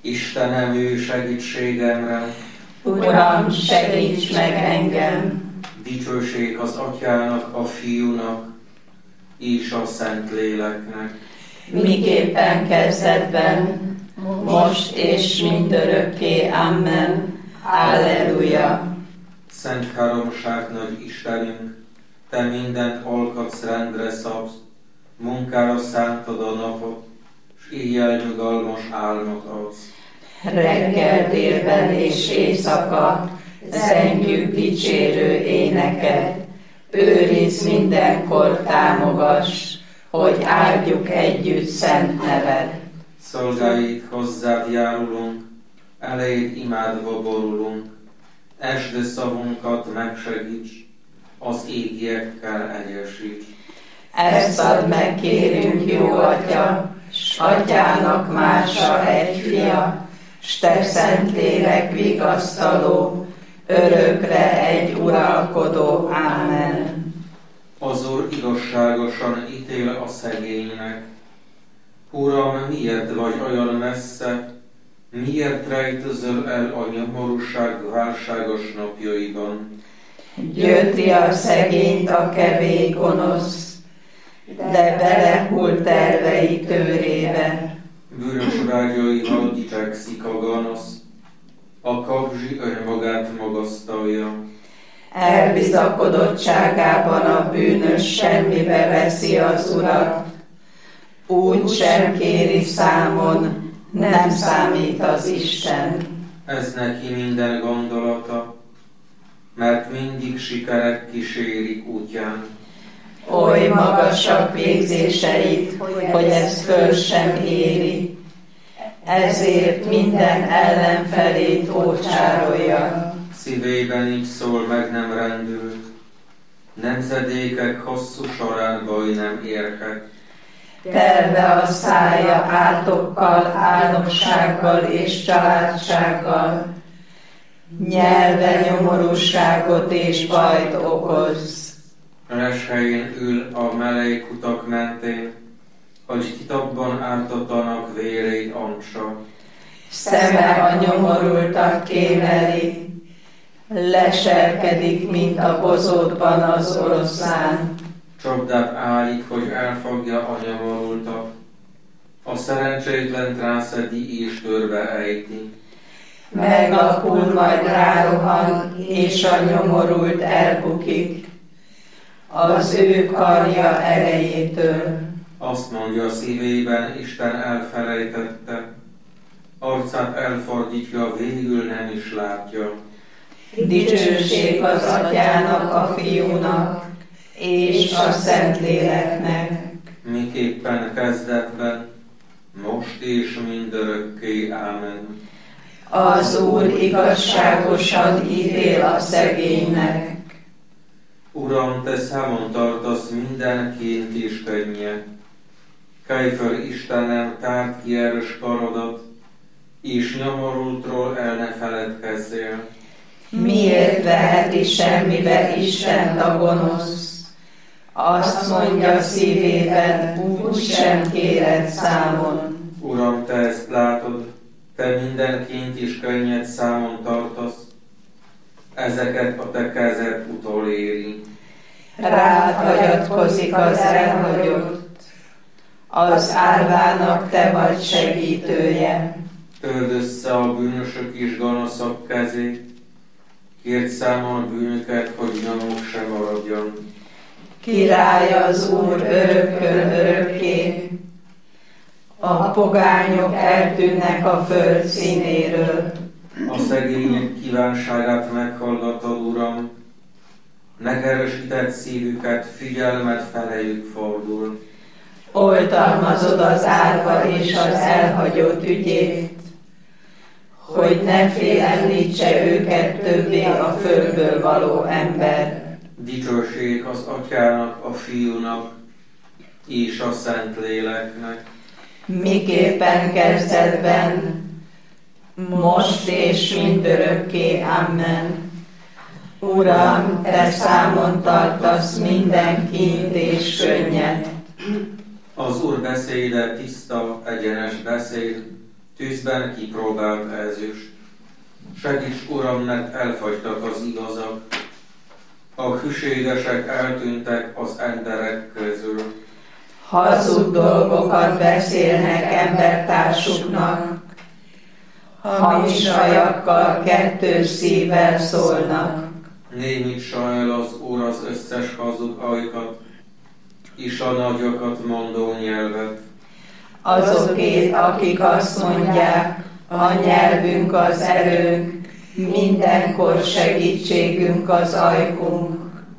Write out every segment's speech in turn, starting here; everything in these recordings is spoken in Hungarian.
Istenem, ő segítségemre. Uram, segíts meg engem! Dicsőség az Atyának, a Fiúnak és a Szentléleknek. Miképpen kezdetben, most és mindörökké. Amen. Alleluja! Szent háromság nagy Istenünk, Te mindent alkotsz, rendre szabsz, munkára szántad a napot, s éjjel nyugalmas álmot adsz. Reggel, délben és éjszaka zengjük dicsérő éneket, őrizd mindenkor, támogass, hogy áldjuk együtt szent neved. Szolgáid hozzád járulunk, eléd imádva borulunk, esd szavunkat megsegíts, az égiekkel egyesíts. Ezt add meg, kérünk, jó Atya, s Atyának mása egy fia, s te Szentlélek vigasztaló, örökre egy uralkodó. Amen. Az Úr igazságosan ítél a szegénynek. Uram, miért vagy olyan messze, miért rejtőzöl el a nyomorúság válságos napjaiban? Gyötri a szegényt a kevés gonosz, de belehull tervei tőrébe. Bűnös vágyaival dicsekszik a gonosz, a kapzsi önmagát magasztalja. Elbizakodottságában a bűnös semmibe veszi az Urat, úgy sem kéri számon, nem számít az Isten. Ez neki minden gondolata, mert mindig sikerek kísérik útján. Oly magasak végzéseit, hogy ezt föl sem éri, ezért minden ellenfelét ócsárolja. Szívében így szól, meg nem rendült, nemzedékek hosszú során baj nem érhet. Telve a szája átokkal, álnoksággal és családsággal, nyelve nyomorúságot és bajt okoz. Reshelyén ül a melejkutak mentén, hogy titokban ártattanak vérét ancsa. Szeme a nyomorultak kémeli, leselkedik, mint a bozótban az oroszlán. Csapdát állít, hogy elfogja a nyomorultat, a szerencsétlent rászedi és törbe ejti. Meglapul, majd rárohan, és a nyomorult elbukik az ő karja erejétől. Azt mondja szívében, Isten elfelejtette, arcát elfordítja, végül nem is látja. Dicsőség az Atyának, a Fiúnak és a Szentléleknek. Miképpen kezdetben, most és mindörökké. Amen. Az Úr igazságosan ítél a szegénynek. Uram, Te számon tartasz mindenként és könnyen. Kelj föl, Istenem, tárd ki erős karodat, és nyomorultról el ne feledkezzél. Miért veheti semmibe Istent a gonosz? Azt mondja szívében, úgy sem kéred számon. Uram, Te ezt látod, Te mindenként is könnyed számon tartasz, ezeket a Te kezed utoléri. Rád hagyatkozik az elhagyott, az árvának Te vagy segítője. Törd össze a bűnösök és gonoszok kezét, kérd számon bűnüket, hogy nyomuk se maradjon. Király az Úr örökkön örökké, a pogányok eltűnnek a föld színéről. A szegények kívánságát meghallgatod, Uram, megerősített szívüket, figyelmet felejük fordul. Oltalmazod az árva és az elhagyott ügyét, hogy ne félemlítse őket többé a földből való ember. Dicsőség az Atyának, a Fiúnak és a Szentléleknek. Miképpen kezdetben, most és mindörökké. Amen. Uram, Te számon tartasz minden kínt és könnyet. Az Úr beszéde tiszta, egyenes beszéd, tűzben kipróbált ezüst. Segíts, Uram, mert elfagytak az igazak, a hűségesek eltűntek az emberek közül. Hazug dolgokat beszélnek embertársuknak, hamis sajakkal, kettős szívvel szólnak. Némit sajnál az Úr az összes hazug ajkat, és a nagyokat mondó nyelvet. Azokét, akik azt mondják, a nyelvünk az erőnk, mindenkor segítségünk az ajkunk.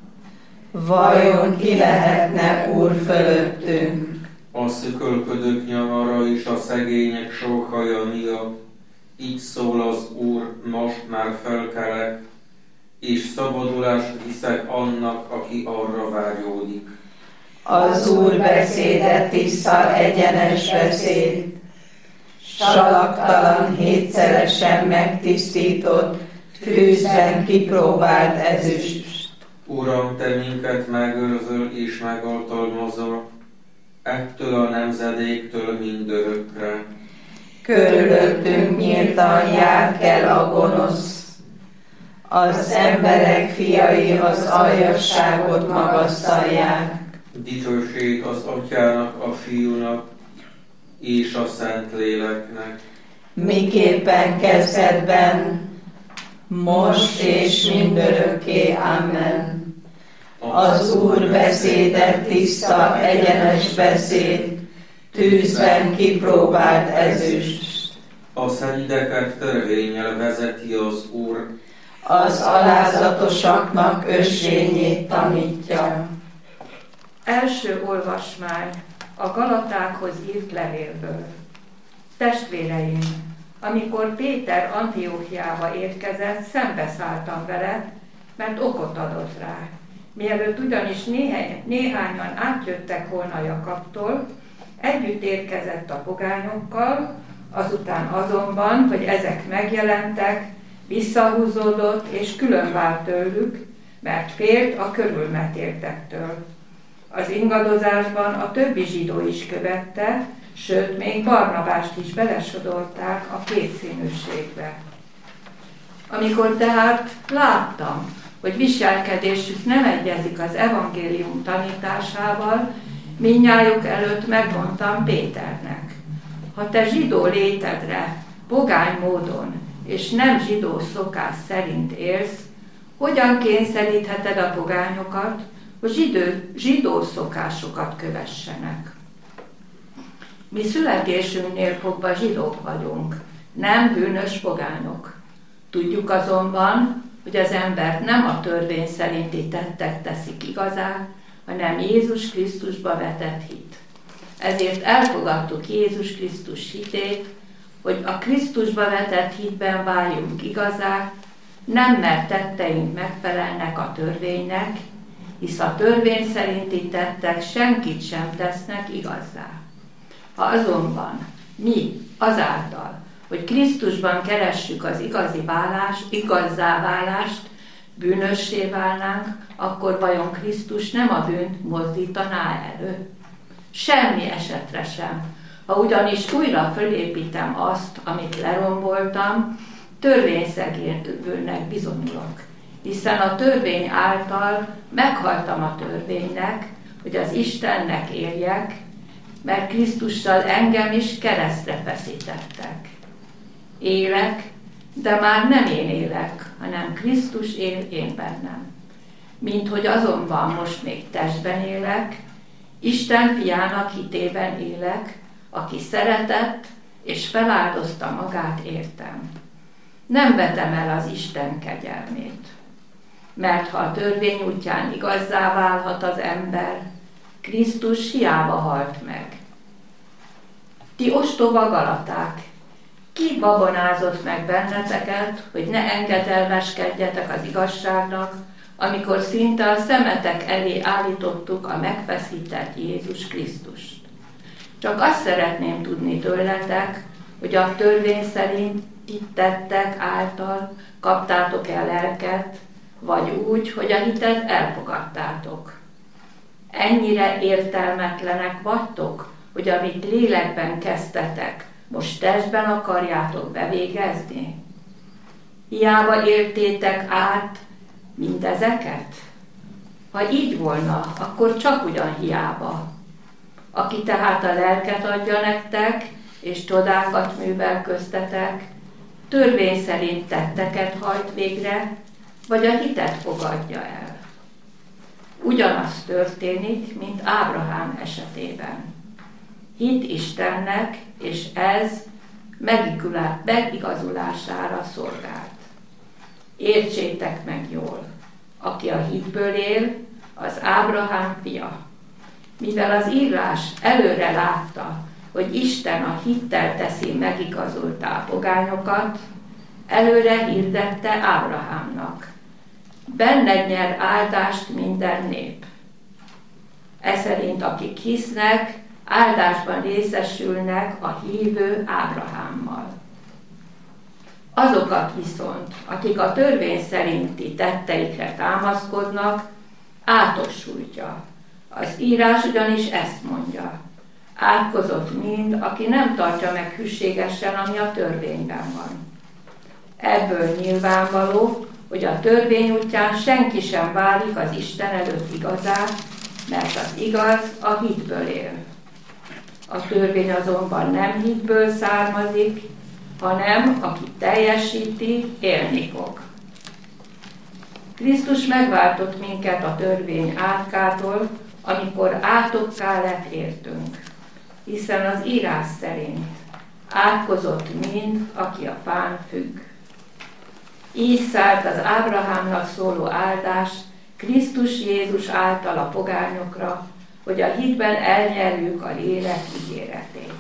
Vajon ki lehetne Úr fölöttünk? A szökölködők nyomara és a szegények sóhaja miatt, így szól az Úr, most már felkelek, és szabadulást viszek annak, aki arra vágyódik. Az Úr beszéde tiszta, egyenes beszéd, salaktalan, hétszeresen megtisztított, tűzben kipróbált ezüst. Uram, Te minket megőrzöl és megoltalmazol, ettől a nemzedéktől mindörökre. Körülöttünk nyíltan járt el a gonosz, az emberek fiai az aljasságot magasztalják. Dicsőség az Atyának, a Fiúnak és a Szentléleknek. Miképpen kezdetben, most és mindörökké. Amen. Az Úr beszéde tiszta, egyenes beszéd, tűzben kipróbált ezüst. A szenideket törvénnyel vezeti az Úr, Az alázatosaknak ösvényét tanítja. Első olvasmány a Galatákhoz írt levélből. Testvéreim, amikor Péter Antiochiába érkezett, szembeszálltam vele, mert okot adott rá. Mielőtt ugyanis néhányan átjöttek volna Jakabtól, együtt érkezett a pogányokkal, azután azonban, hogy ezek megjelentek, visszahúzódott és különvált tőlük, mert félt a körülmetéltektől. Az ingadozásban a többi zsidó is követte, sőt, még Barnabást is belesodorták a kétszínűségbe. Amikor tehát láttam, hogy viselkedésük nem egyezik az evangélium tanításával, mindnyájuk előtt megmondtam Péternek: ha te zsidó létedre pogány módon és nem zsidó szokás szerint élsz, hogyan kényszerítheted a pogányokat, hogy zsidó szokásokat kövessenek? Mi születésünknél fogva zsidók vagyunk, nem bűnös pogányok. Tudjuk azonban, hogy az embert nem a törvény szerinti tettek teszik igazá, hanem Jézus Krisztusba vetett hit. Ezért elfogadtuk Jézus Krisztus hitét, hogy a Krisztusba vetett hitben váljunk igazá, nem mert tetteink megfelelnek a törvénynek, hisz a törvény szerinti tettek senkit sem tesznek igazzá. Ha azonban mi azáltal, hogy Krisztusban keressük az igazzá válást, bűnössé válnánk, akkor vajon Krisztus nem a bűnt mozdítaná elő? Semmi esetre sem. Ha ugyanis újra fölépítem azt, amit leromboltam, törvényszegőnek bizonyulok, hiszen a törvény által meghaltam a törvénynek, hogy az Istennek éljek, mert Krisztussal engem is keresztre feszítettek. Élek, de már nem én élek, hanem Krisztus él én bennem. Minthogy azonban most még testben élek, Isten fiának hitében élek, aki szeretett és feláldozta magát értem. Nem vetem el az Isten kegyelmét. Mert ha a törvény útján igazzá válhat az ember, Krisztus hiába halt meg. Ti ostoba Galaták, ki babonázott meg benneteket, hogy ne engedelmeskedjetek az igazságnak, amikor szinte a szemetek elé állítottuk a megfeszített Jézus Krisztust? Csak azt szeretném tudni tőletek, hogy a törvény szerint itt tettek által kaptátok el lelket, vagy úgy, hogy a hitet elfogadtátok. Ennyire értelmetlenek vagytok, hogy amit lélekben kezdtetek, most testben akarjátok bevégezni? Hiába éltétek át mindezeket? Ha így volna, akkor csak ugyan hiába. Aki tehát a lelket adja nektek, és csodákat művel köztetek, törvény szerint tetteket hajt végre, vagy a hitet fogadja el. Ugyanaz történik, mint Ábrahám esetében. Hit Istennek, és ez megigazulására szolgált. Értsétek meg jól, aki a hitből él, az Ábrahám fia. Mivel az írás előre látta, hogy Isten a hittel teszi megigazultá pogányokat, előre hirdette Ábrahámnak. Benned nyer áldást minden nép. Eszerint akik hisznek, áldásban részesülnek a hívő Ábrahámmal. Azokat viszont, akik a törvény szerinti tetteikre támaszkodnak, átok sújtja. Az írás ugyanis ezt mondja. Átkozott mind, aki nem tartja meg hűségesen, ami a törvényben van. Ebből nyilvánvaló, hogy a törvény útján senki sem válik az Isten előtt igazá, mert az igaz a hitből él. A törvény azonban nem hitből származik, hanem aki teljesíti, élni fog. Krisztus megváltott minket a törvény átkától, amikor átokká lett értünk, hiszen az írás szerint átkozott mind, aki a fán függ. Így szállt az Ábrahámnak szóló áldás Krisztus Jézus által a pogányokra, hogy a hitben elnyerjük a lélek ígéretét.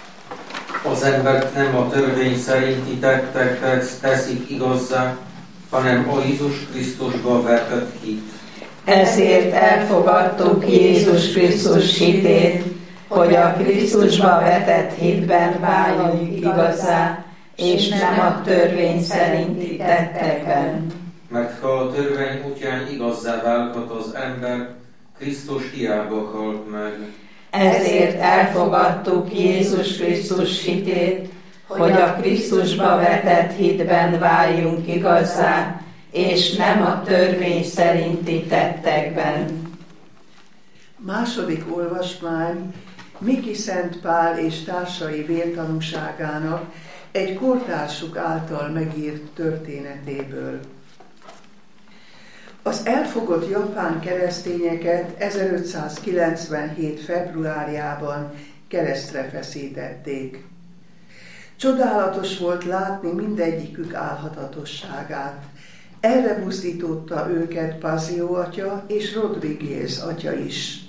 Az embert nem a törvény szerinti tettek teszik igazzá, hanem a Jézus Krisztusba vetett hit. Ezért elfogadtuk Jézus Krisztus hitét, hogy a Krisztusba vetett hitben váljunk igazzá, és nem a törvény szerinti tettekben. Mert ha a törvény útján igazzá válhat az ember, Krisztus hiába halt meg. Ezért elfogadtuk Jézus Krisztus hitét, hogy a Krisztusba vetett hitben váljunk igazzá, és nem a törvény szerinti tettekben. Második olvasmány Miki Szent Pál és társai vértanúságának egy kortársuk által megírt történetéből. Az elfogott japán keresztényeket 1597. februárjában keresztre feszítették. Csodálatos volt látni mindegyikük álhatatosságát. Erre buzdította őket Pazio atya és Rodriguez atya is.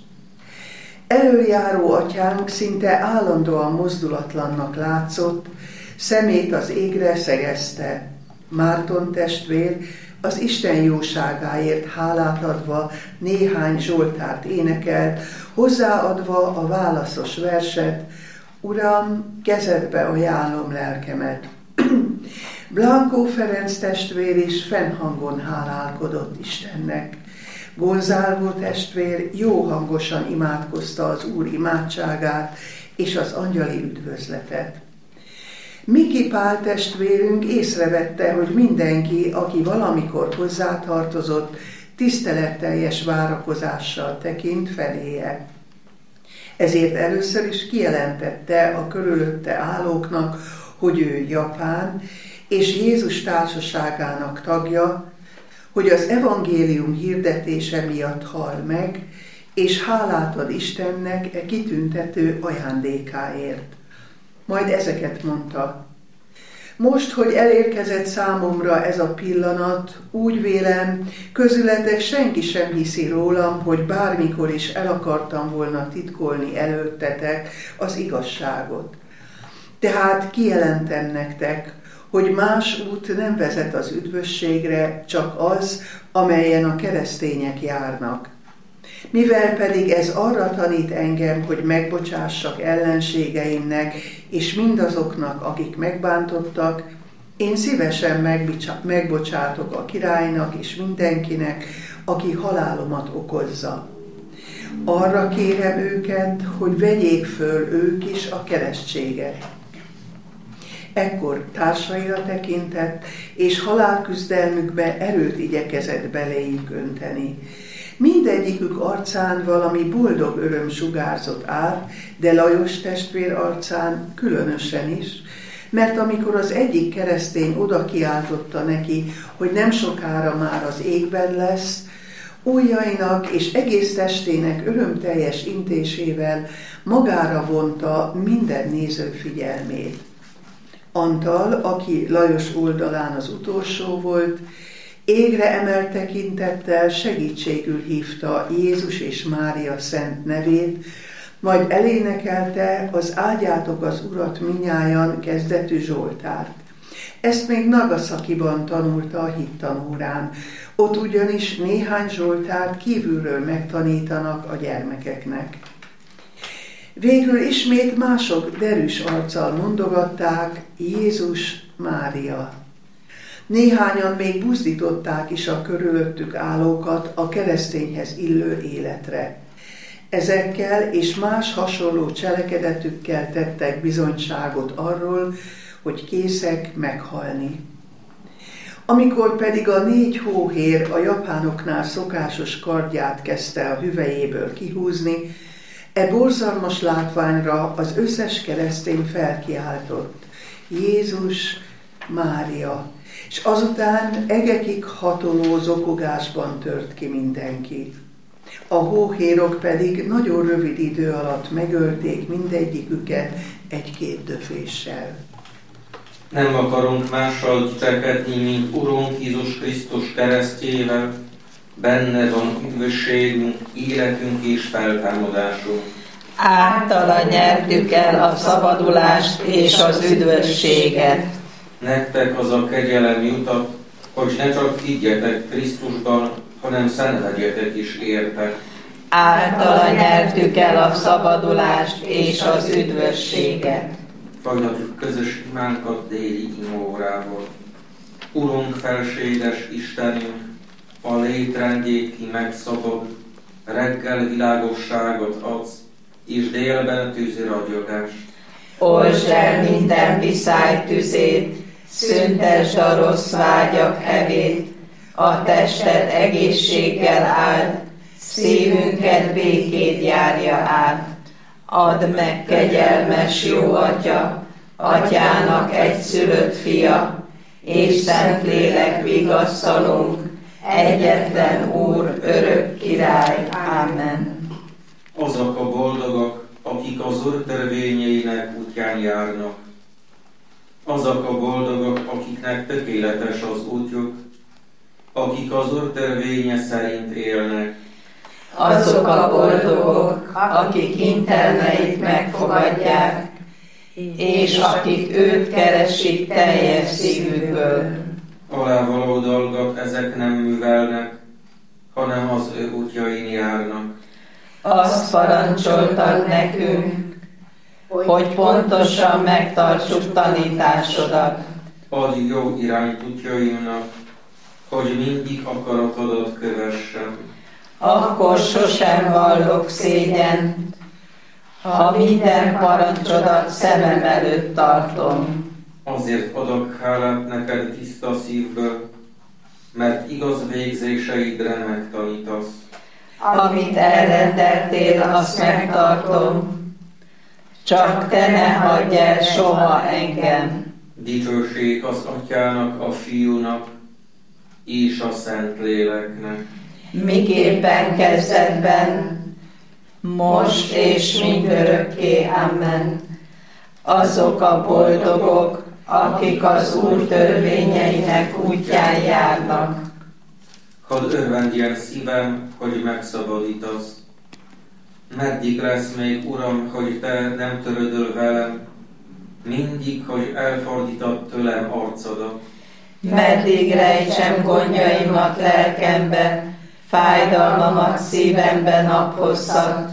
Előjáró atyánk szinte állandóan mozdulatlannak látszott, szemét az égre szegezte. Márton testvér az Isten jóságáért hálát adva néhány zsoltárt énekelt, hozzáadva a válaszos verset: Uram, kezedbe ajánlom lelkemet. Blanco Ferenc testvér is fennhangon hálálkodott Istennek. Gonzálvo testvér jó hangosan imádkozta az Úr imádságát és az angyali üdvözletet. Miki Pál testvérünk észrevette, hogy mindenki, aki valamikor hozzátartozott, tiszteletteljes várakozással tekint feléje. Ezért először is kijelentette a körülötte állóknak, hogy ő japán, és Jézus társaságának tagja, hogy az evangélium hirdetése miatt hal meg, és hálát ad Istennek e kitüntető ajándékáért. Majd ezeket mondta: Most, hogy elérkezett számomra ez a pillanat, úgy vélem, közületek senki sem hiszi rólam, hogy bármikor is el akartam volna titkolni előttetek az igazságot. Tehát kijelentem nektek, hogy más út nem vezet az üdvösségre, csak az, amelyen a keresztények járnak. Mivel pedig ez arra tanít engem, hogy megbocsássak ellenségeimnek, és mindazoknak, akik megbántottak, én szívesen megbocsátok a királynak és mindenkinek, aki halálomat okozza. Arra kérem őket, hogy vegyék föl ők is a keresztséget. Ekkor társaira tekintett, és halálküzdelmükbe erőt igyekezett beléjük önteni. Mindegyikük arcán valami boldog öröm sugárzott át, de Lajos testvér arcán különösen is, mert amikor az egyik keresztény oda kiáltotta neki, hogy nem sokára már az égben lesz, ujjainak és egész testének örömteljes intésével magára vonta minden néző figyelmét. Antal, aki Lajos oldalán az utolsó volt, égre emelt tekintettel segítségül hívta Jézus és Mária szent nevét, majd elénekelte az Áldjátok az Urat minnyájan kezdetű Zsoltárt. Ezt még Nagasakiban tanulta a hittanórán, ott ugyanis néhány Zsoltárt kívülről megtanítanak a gyermekeknek. Végül ismét mások derűs arccal mondogatták Jézus, Mária. Néhányan még buzdították is a körülöttük állókat a keresztényhez illő életre. Ezekkel és más hasonló cselekedetükkel tettek bizonyságot arról, hogy készek meghalni. Amikor pedig a 4 hóhér a japánoknál szokásos kardját kezdte a hüvelyéből kihúzni, e borzalmas látványra az összes keresztény felkiáltott: Jézus, Mária, és azután egekig hatoló zokogásban tört ki mindenki. A hóhérok pedig nagyon rövid idő alatt megölték mindegyiküket 1-2 döféssel. Nem akarunk mással cselekedni, mint Urunk Jézus Krisztus keresztjével. Benne van üdvösségünk, életünk és feltámadásunk. Általa nyertük el a szabadulást és az üdvösséget. Nektek az a kegyelem jutott, hogy ne csak higgyetek Krisztusban, hanem szenvedjetek is érte. Általa nyertük el a szabadulást és az üdvösséget. Folytatjuk közös imánkat déli imórával. Urunk, felséges Istenünk, a létrendjét ki megszabad, reggel világosságot adsz, és délben tűzragyogást. Oltsd el minden viszály tüzét, szüntesd a rossz vágyak hevét, a tested egészséggel áld, szívünket békét járja át. Add meg, kegyelmes jó Atya, Atyának egyszülött fia, és Szentlélek vigasztalunk, egyetlen Úr, örök király. Amen. Azok a boldogok, akik az Úr törvényeinek útján járnak. Azok a boldogok, akiknek tökéletes az útjuk, akik az Úr törvénye szerint élnek. Azok a boldogok, akik intelmeit megfogadják, és akik őt keresik teljes szívükből. Alávaló dolgot ezek nem művelnek, hanem az ő útjain járnak. Azt parancsoltad nekünk, hogy pontosan megtartsuk tanításodat. Adj jó irányt útjainknak, hogy mindig akaratodat kövessem. Akkor sosem vallok szégyent, ha minden parancsodat szemem előtt tartom. Azért adok hálát neked tiszta szívből, mert igaz végzéseidre megtanítasz. Amit elrendeltél, azt megtartom, csak te ne hagyj el soha engem. Dicsőség az Atyának, a Fiúnak és a Szentléleknek. Miképpen kezdetben, most és mindörökké. Amen. Azok a boldogok, akik az Úr törvényeinek útján járnak. Hadd örvendjen szívem, hogy megszabadítasz. Meddig lesz még, Uram, hogy te nem törődöl velem, mindig, hogy elfordítod tőlem arcodat. Meddig rejtsem gondjaimat lelkembe, fájdalmamat szívembe naphosszat.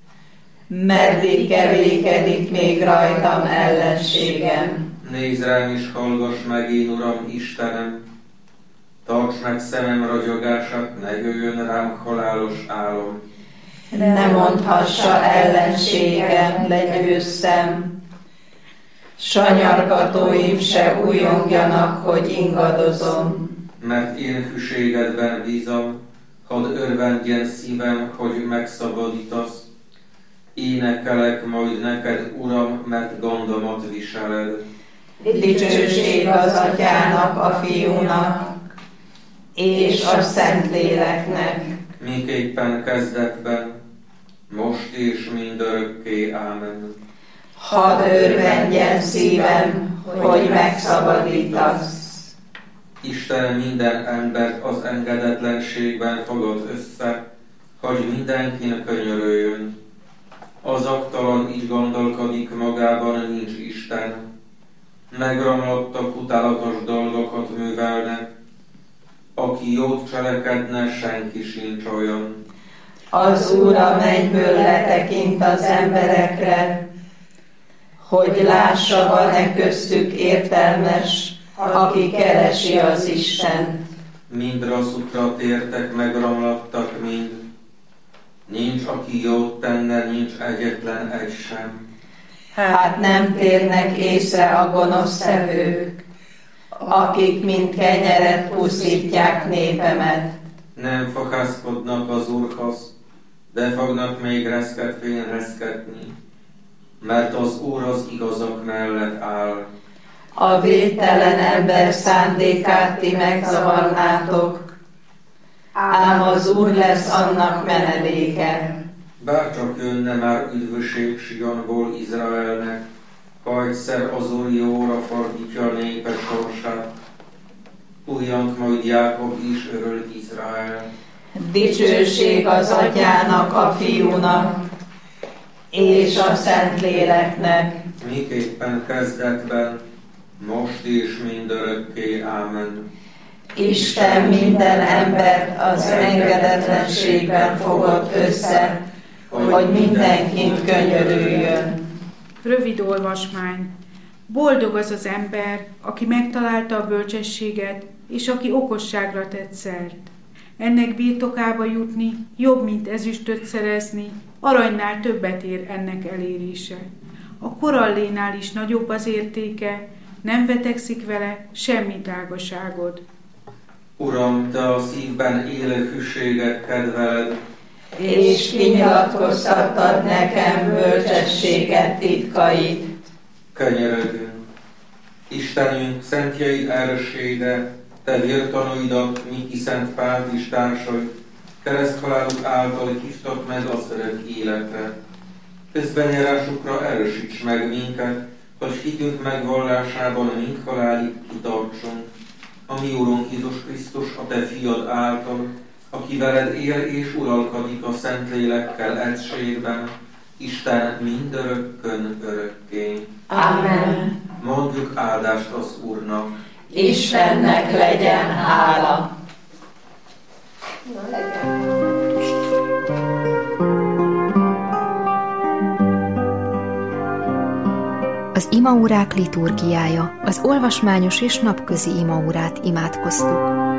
Meddig kevékedik még rajtam ellenségem. Nézz rám és hallgass meg, én Uram, Istenem. Tarts meg szemem ragyogását, ne jöjjön rám halálos álom. Ne mondhassa ellenségem, legyőztem, Sanyargatóim se újongjanak, hogy ingadozom. Mert én hűségedben bízom, hadd örvendjen szívem, hogy megszabadítasz. Énekelek majd neked, Uram, mert gondomat viseled. Dicsőség az Atyának, a Fiúnak, és a Szentléleknek. Miképpen kezdetben, most és mindörökké. Ámen. Hadd örvendjen szívem, hogy megszabadítasz. Isten minden embert az engedetlenségben fogad össze, hogy mindenkin könyörüljön. Az aktalan így gondolkodik, magában nincs Isten. Megromlottak, utálatos dolgokat művelnek. Aki jót cselekedne, senki sincs olyan. Az Úr a mennyből letekint az emberekre, hogy lássa, van-e köztük értelmes, aki keresi az Istent. Mind rosszukra tértek, megromlottak mind. Nincs, aki jót tenne, nincs egyetlen egy sem. Hát nem térnek észre a gonosztevők, akik mind kenyeret pusztítják népemet. Nem fohászkodnak az Úrhoz, de fognak még reszketvén reszketni, mert az Úr az igazak mellett áll. A védtelen ember szándékát ti megzavarnátok, ám az Úr lesz annak menedéke. Bárcsak jönne már üdvösség Sionból Izraelnek, ha egyszer az Úr jóra fordítja a népe sorsát. Újjant majd Jákob is, örül Izrael. Dicsőség az Atyának, a Fiúnak, és a Szentléleknek. Miképpen kezdetben, most és mindörökké. Ámen. Isten minden embert az engedetlenségben fogott össze, hogy mindenkint könyörüljön. Rövid olvasmány. Boldog az az ember, aki megtalálta a bölcsességet, és aki okosságra tett szert. Ennek birtokába jutni jobb, mint ezüstöt szerezni, aranynál többet ér ennek elérése. A korallénál is nagyobb az értéke, nem vetekszik vele semmi drágaságod. Uram, te a szívben élő hűséget kedveled, És kinyilatkoztattad nekem bölcsességet titkait. Könyörögünk. Istenünk, szentjeid erőssége, te vértanúidat, Miki Szent Pált is társai, kereszthaláluk által hívtak meg az örök életre. Közbenjárásukra erősíts meg minket, hogy hitünk megvallásában mind halálig kitartsunk. A mi Úrunk Jézus Krisztus, a te fiad által, aki veled él és uralkodik a Szentlélekkel egységben, Isten mindörökkön örökké. Amen. Mondjuk áldást az Úrnak. Istennek legyen hála. Az imaórák liturgiája, az olvasmányos és napközi imaórát imádkoztuk.